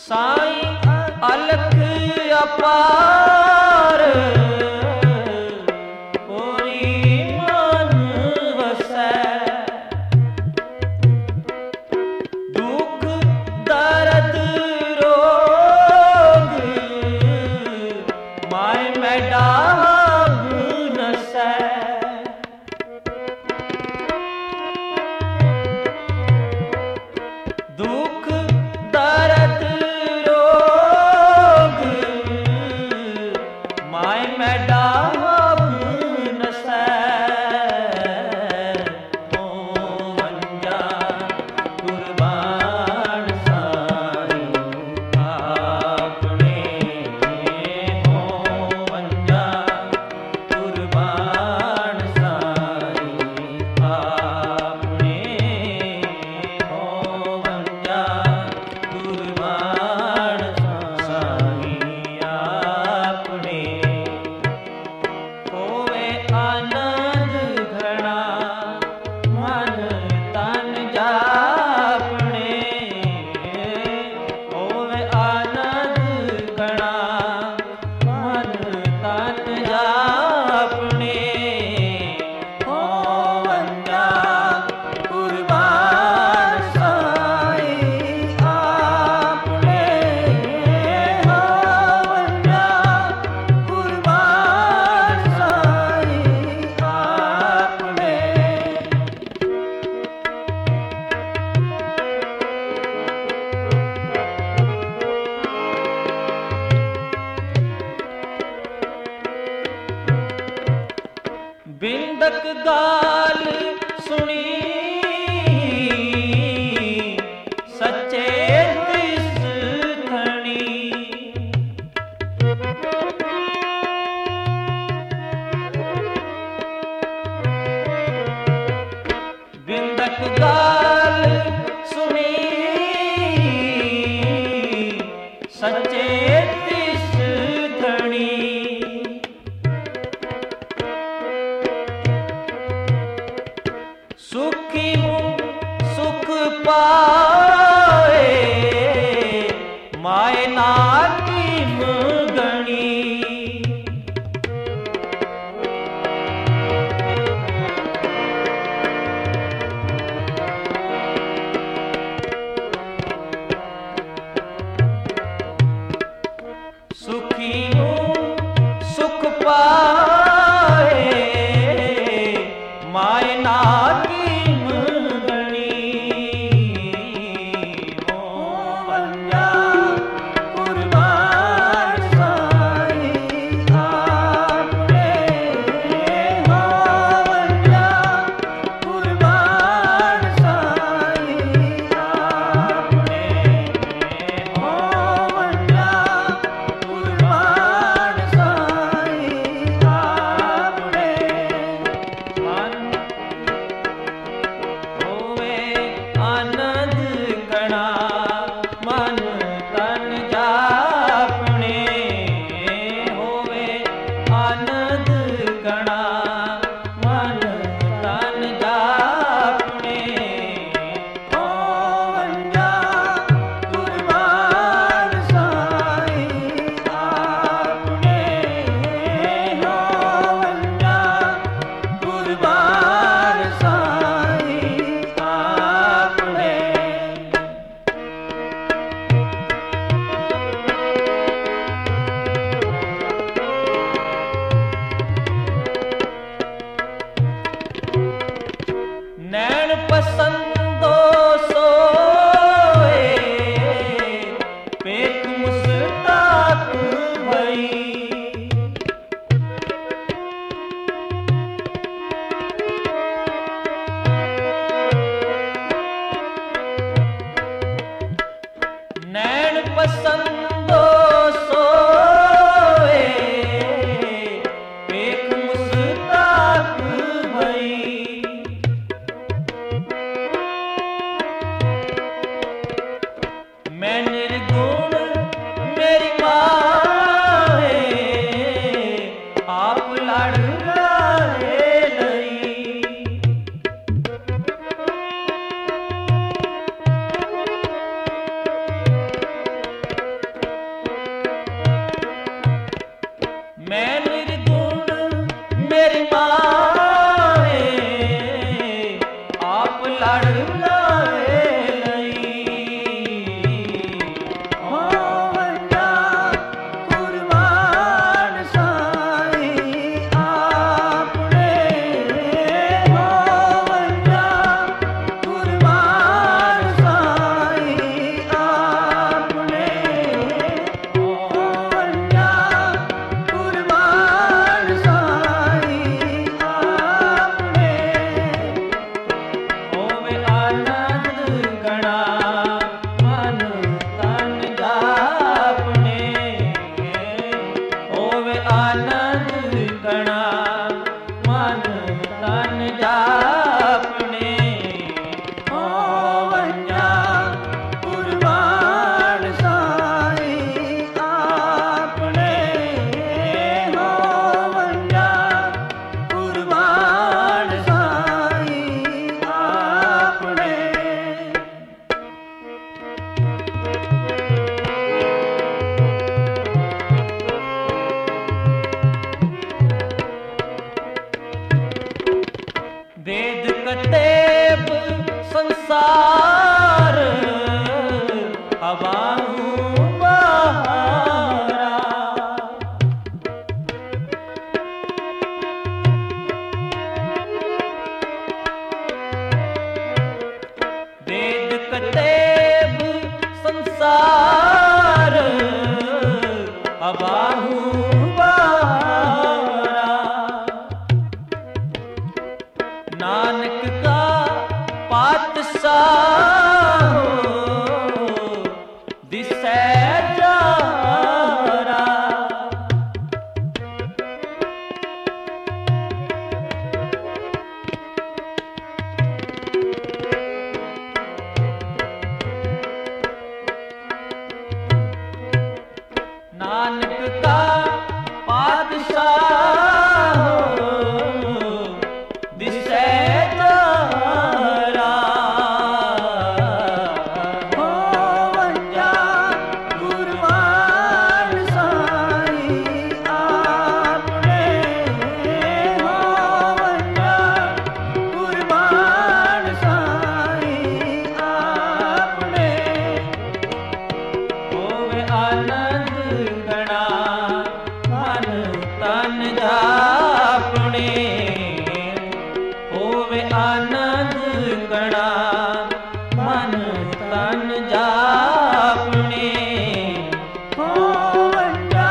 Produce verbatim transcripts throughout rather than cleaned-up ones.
साईं अलख अपार पूरी मन वसै दुख दर्द रोग माय में डाग नसै दुख दर्द रोग माय में डाग नसै ओ वंजा कुर्बान साईं आपने हो वंजा कुर्बान साईं आपने हो वंजा कुर्बान साईं आपने होवे आनंद घना मन तन जापने होवे आनंद घना मन तन जापने हो वंजा कुर्बान साईं आपने हो वंजा कुर्बान साईं आपने बिंदक गाल सुनी सच्चे तिस धनी बिंदक गाल सुनी सच्चे तिस धनी सुखी हूँ सुख पाए माय नाकी गणी सुखी हूँ सुख पाए माय नाकी नैन पसंदो सोए पेट मुस्ताक भई नैन पसंदो सोए पेट मुस्ताक भई मैं निर्गुण मेरी माँ आप लड़ रहे नहीं अबाहु बहारा। वेद कतेब संसार अबाहु बहारा। नानक का पातशाह दिसै जारा। नानक का पातशाह दिसै जारा। होवंजा गुरबान साईं आपने। होवंजा गुरबान साईं आपने। होवे आनंद गणा मन तन जापने। होवे आनंद गणा मन तन जापने। होवंजा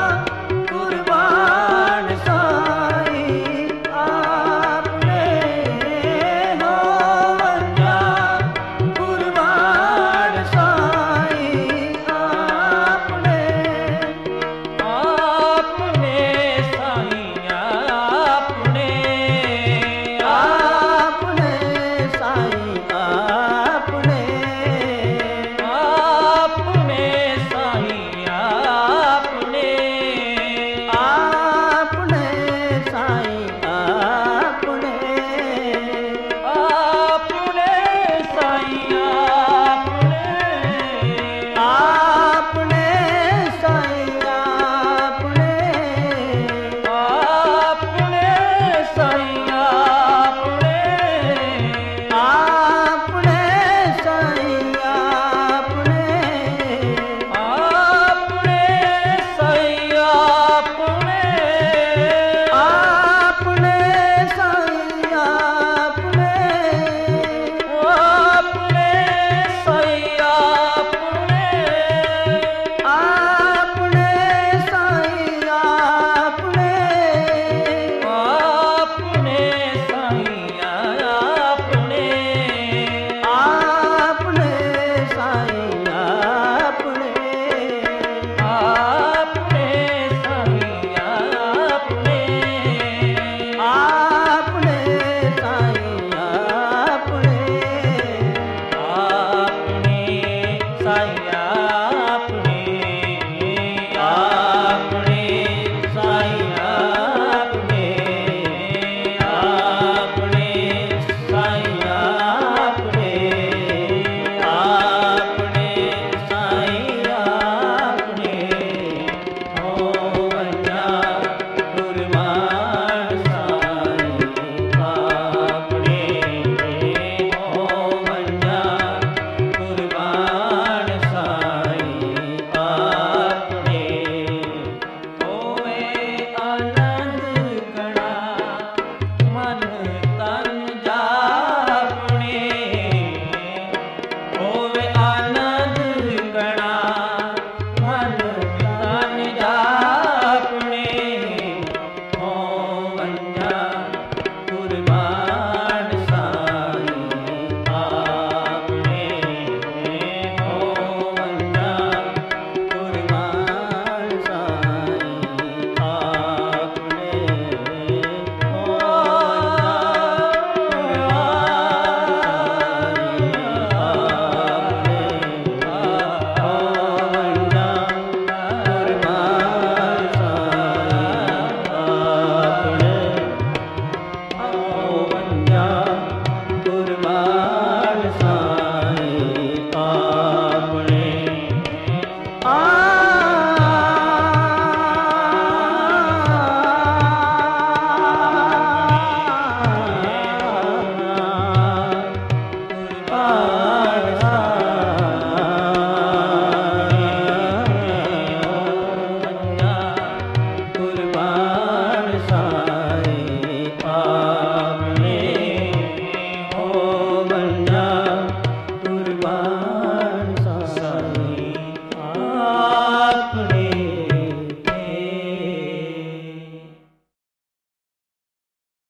गुरबान साईं आपने। होवंजा गुरबान साईं आपने। आपने साईं आपने। आपने साईं आपने। आपने साईं आपने। आपने साईं आपने। आपने साईं आपने। आपने साईं आपने। आपने साईं आपने। आपने साईं आपने। आपने साईं आपने। आपने साईं आपने। आपने साईं आपने। आपने साईं आपने। आपने साईं आपने। आपने साईं आपने। आपने साईं आपने। आपने साईं आपने। आपने साईं